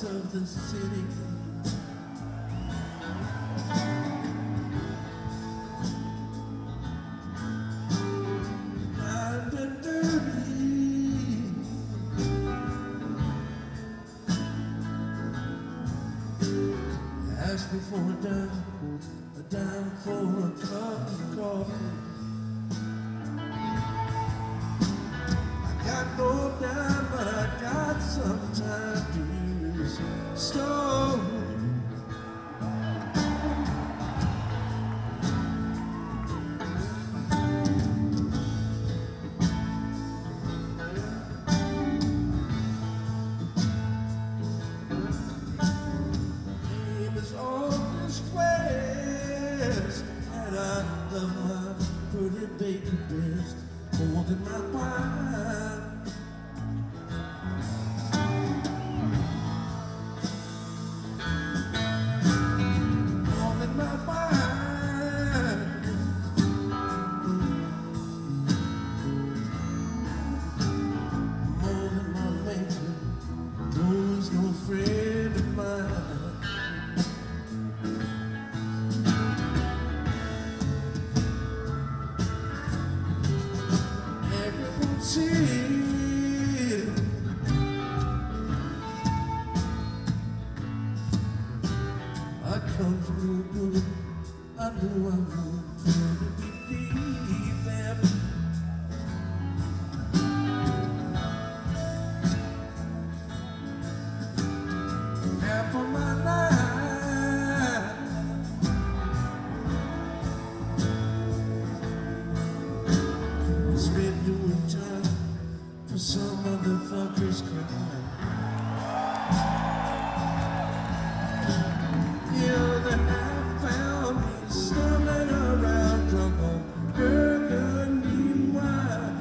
lights of the city. Blind and dirty. Ask me for a dime for a cup of coffee. I got no dime, but I got some time to restore. And I love my pretty baby best more than my wine. More than my wine. More than my maker, though he's no friend of mine. I come from real good. I knew I would believe them. Half of my life I spent doing time for some motherfucker's crime. The other half found me stumbling around drunk on burgundy wine.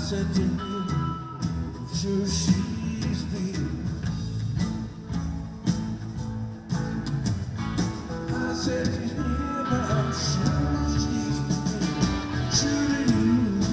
said to him, sure she's been. I said to him, I'm sure she's been true to you.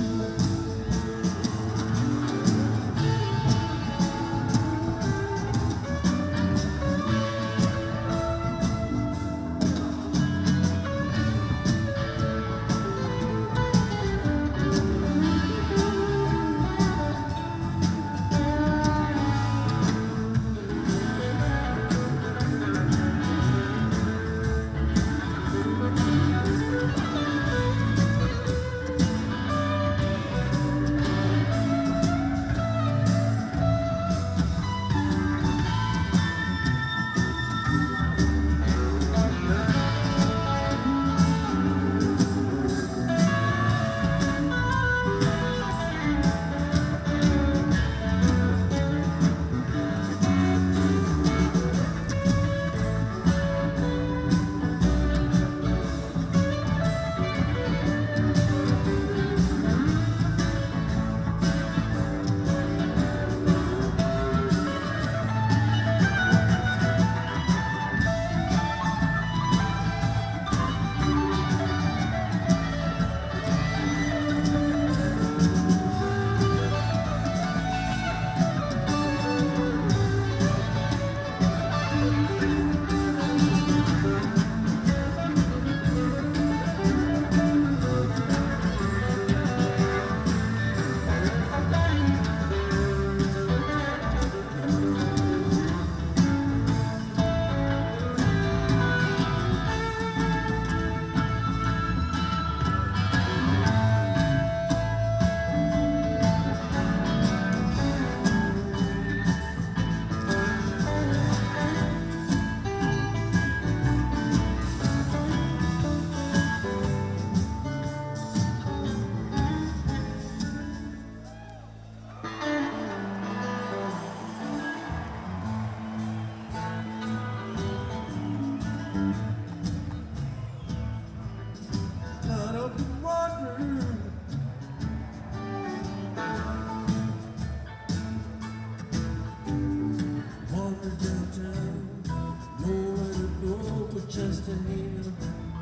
Just a needle.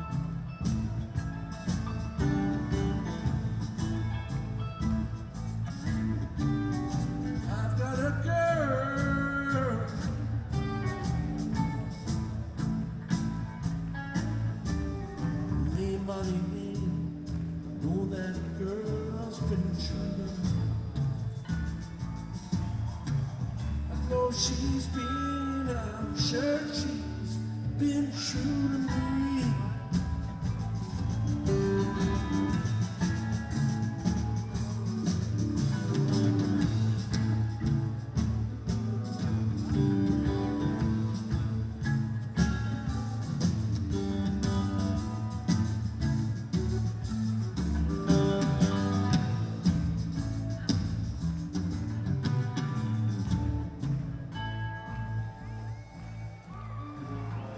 I've got a girl. Me, money, me. Know that girl's been true. I know she's been, I'm sure she's been true to me.